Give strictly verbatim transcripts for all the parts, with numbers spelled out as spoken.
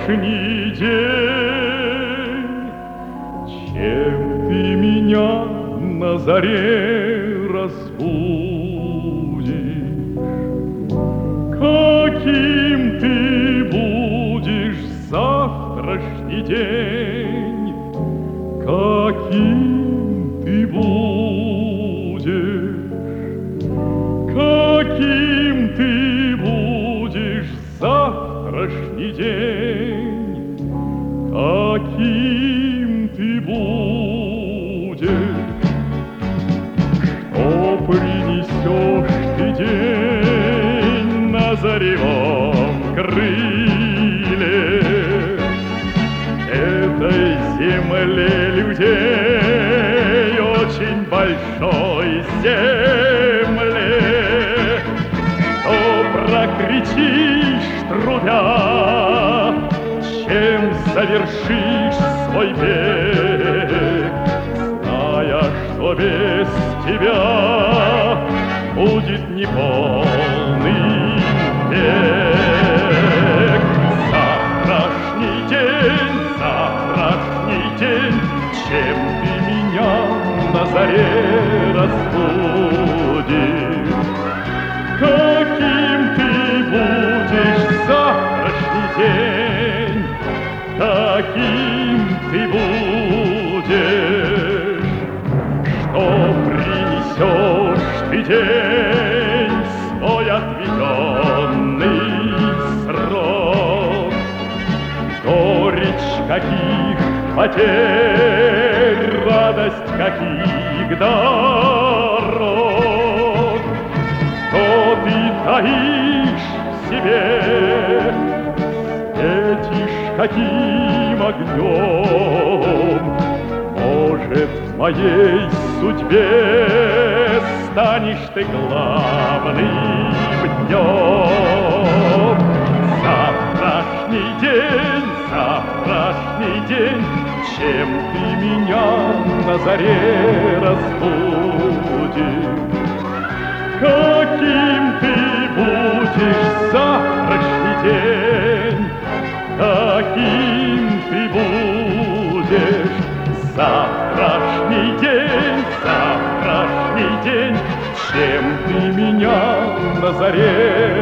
завтрашний день. Чем ты меня на заре разбудишь? Каким ты будешь завтрашний день? Каким ты будешь? Каким ты будешь завтрашний день? Каким ты будешь? Что принесешь ты день на заревом крыле этой земле людей, очень большой земле? Что прокричишь, трубя, чем завершишь свой бег, зная, что без тебя будет неполный век? Завтрашний день, завтрашний день, чем ты меня на заре разбудишь? Каким ты будешь завтрашний день? Каким ты будешь? Что принесешь ты день свой отведенный срок? Горечь каких потерь, радость каких дорог, что ты таишь в себе, светишь каким огнем? Может, в моей судьбе станешь ты главным днем? Завтрашний день, завтрашний день, чем ты меня на заре разбудишь? Каким ты будешь завтрашний день? Каким ты будешь завтрашний день, завтрашний день, чем ты меня на заре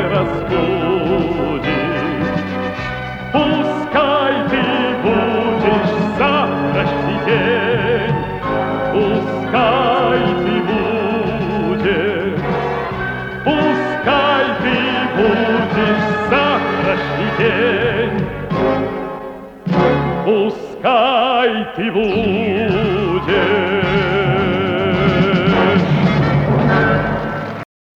разбудишь? Пускай ты будешь завтрашний день, пускай ты будешь, пускай ты будешь завтрашний день, пускай ты будешь.